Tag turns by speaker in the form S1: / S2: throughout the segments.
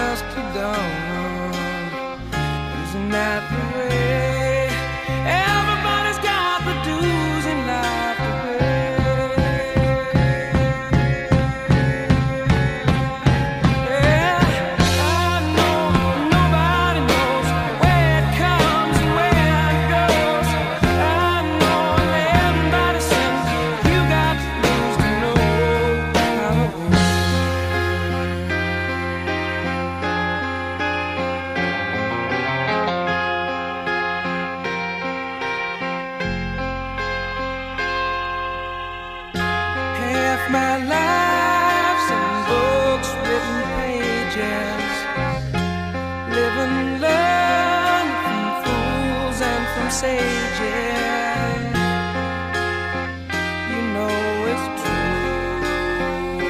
S1: dusk to dawn. Isn't that the way? Everybody's got the dues in life to pay. Yeah, I know nobody knows where it comes and where it goes. I know everybody sings, you got the dues to know how it goes. Half my life's in books, written pages. Live and learn from fools and from sages. You know it's true.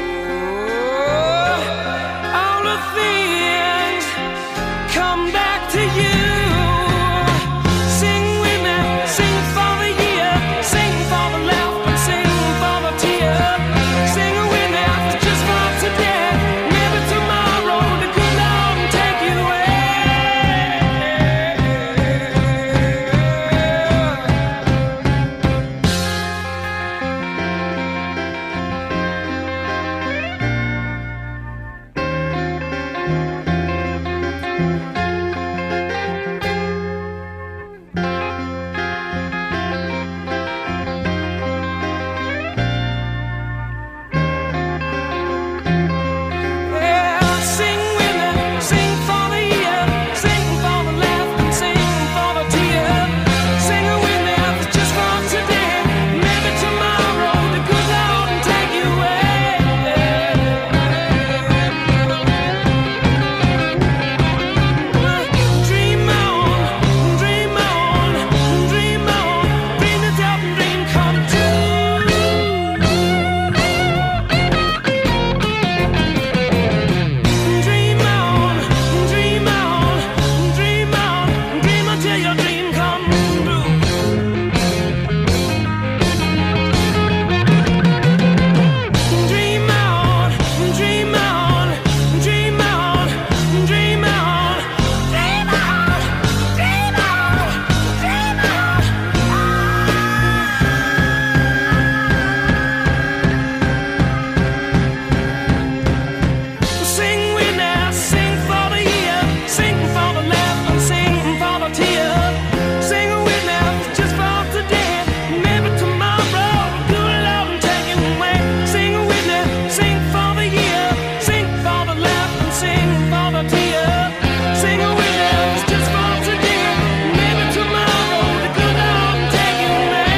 S1: All the things come back to you. Sing with me, sing for the year, sing for the laugh and sing for the tear. Sing with me just for today, maybe tomorrow the good Lord will take you away. Yeah, sing with me, sing for the year, sing for the laugh and sing for the tear. Sing with me just for today, maybe tomorrow the good Lord will take you away. Dream on, dream on, dream on, dream yourself and dream come true. Dream on, dream on, dream on, dream until your dream come true. Dream on, dream on, dream on, dream on, dream on, dream on, dream on. Sing with me, sing for the year, sing for the laugh and sing for the tear. Sing with me just for today, maybe tomorrow the good Lord will take you away. Sing with me, sing for the year, sing for the laugh and sing for the tear. Sing with me just for today, maybe tomorrow the good Lord will take you away.